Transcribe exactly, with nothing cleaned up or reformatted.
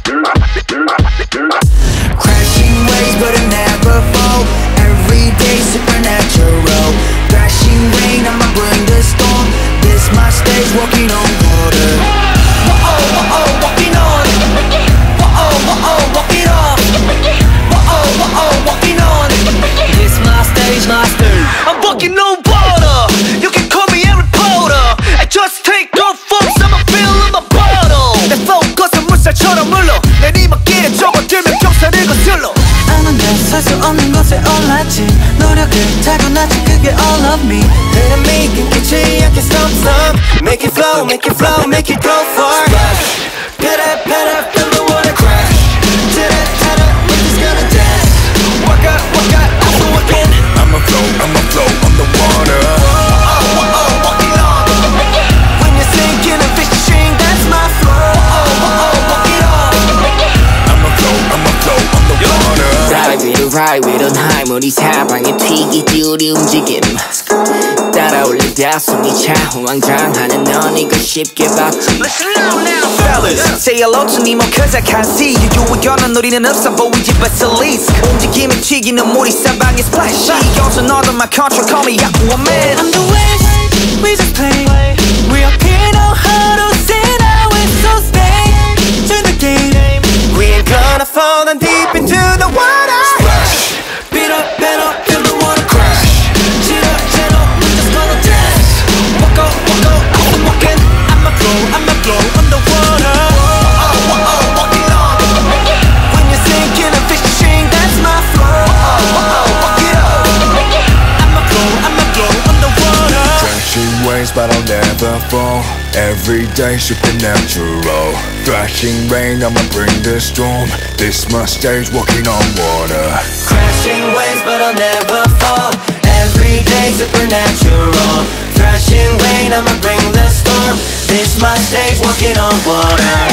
Crashing waves but I never fall. Every day supernatural. Crashing rain, I'ma bring the storm. This my stage, walking on water. Whoa, whoa, walking on. Whoa, whoa, walking off. Whoa, whoa, walking on. This my stage, my stage. I'm walking on water. You can call me Harry Potter. I just take off forms, I'ma fill in my bottle. 내 focus은 물살처럼 흘러 내리막길에 접어들면 경사를 거슬러. 아는 살 수 없는 것에 올랐지. 노력을 타고났지 그게 all of me. Enemy 끊기지 않게 stop stop. Make it flow, make it flow, make it go far. Splash, better, better, feel the water crash. Titter, titter, we're just gonna dance. Walk out, walk out, also walking. I'ma flow, I'ma flow on the water. Oh, oh, oh, walking on. When you're sinking and fishing, that's my flow. Oh, oh, oh, walking on. I'ma flow, I'ma flow on the water. Ride with a ride with a high 우리 사방에 튀기지 우리 움직임 따라올리다 숨이 차 호황장하는 넌 이거 쉽게 받지. Listen now, now, fellas. Say hello to me more cause I can't see you. 유의견은 우리는 없어 보이지 but it's least. 움직임이 튀기는 물이 사방에 splash. 이겨서 너도 my control call me Aquaman. I'm the waves, we just play. We up here know how to sit out with so stay to the game. We ain't gonna fall down deep into the water. Splash, beat up, beat up, feel the water crash. Shit up, shit up, we're just gonna dance. Walk out, walk out, I'm walking. I'ma flow, I'ma flow on the water. Oh, oh, oh, walking on. When you're sinking and fishing, that's my flow. Oh, oh, walk it up. I'ma flow, I'ma flow on the water. Crashing waves but I'll never fall. Every day supernatural. Thrashing rain, I'ma bring the storm. This my stage, walking on water. Crashing waves but I'll never fall. Every day supernatural. Thrashing rain, I'ma bring the storm. This my stage, walking on water.